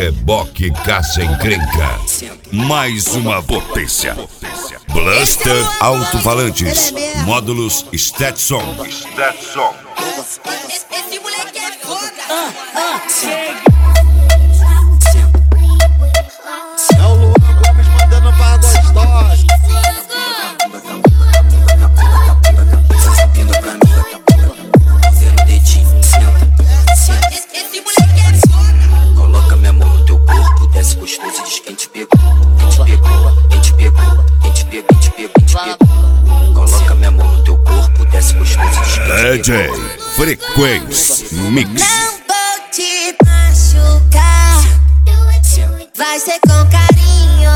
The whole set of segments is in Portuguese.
Reboque Caça Encrenca. Mais uma potência. Blaster Alto-Falantes. Módulos Stetson. Esse moleque é foda. É o Luan Gomes mandando pra gostosa. Vindo pra mim, zero dedinho, senta. Esse moleque é foda. Coloca minha mão no teu corpo, desce gostoso, diz quem te pegou. Quem te pegou, quem te pegou, quem te pegou, quem te pegou, quem te pegou. Coloca minha mão no teu corpo, desce gostoso, diz quem te pegou. DJ Frequência Mix. Não vou te machucar, vai ser com carinho.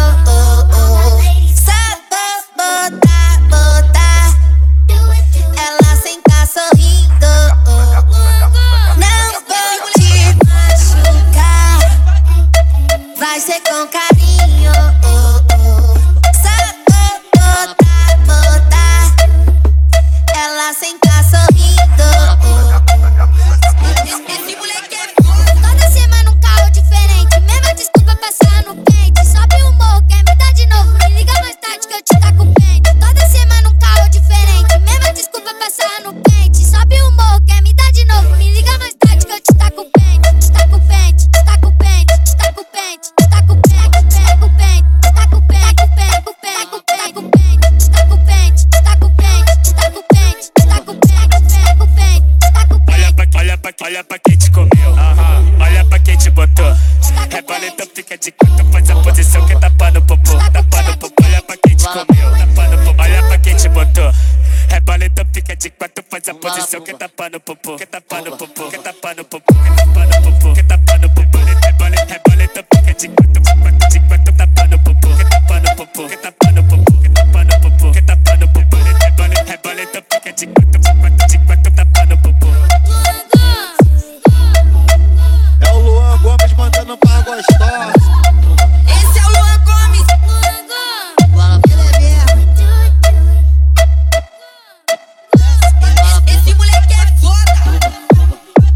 Só vou botar ela sentar sorrindo. Não vou te machucar, vai ser com carinho. Só vou botar ela sentar sorrindo. Esse moleque é foda. Toda semana um carro diferente, mesma desculpa passar no pente. Sobe o morro, quer me dar de novo, me liga mais tarde que eu te taco o pente. Toda semana um carro diferente, mesma desculpa passar no pente. Sobe o morro, quer me dar de novo, me liga mais tarde que eu te taco o pente. Te taco o pente, te taco o pente, te taco o pente, te taco o pente, te taco o pente, te taco o pente, te taco o pente, te taco o pente, te taco o pente, te taco o pente, te taco o pente, te taco o pente, te taco o pente. Olha pra quem te comeu, olha pra quem te botou. Rebola então fica de quatro, faz a posição que tapa no popô. Tapa no popô, olha pra quem te comeu, tapa no popô, olha pra quem te botou. Rebola então fica de quatro, faz a posição que tapa no popô. Que tapa no popô, que tapa no popô, que tapa no popô, que tapa no popô.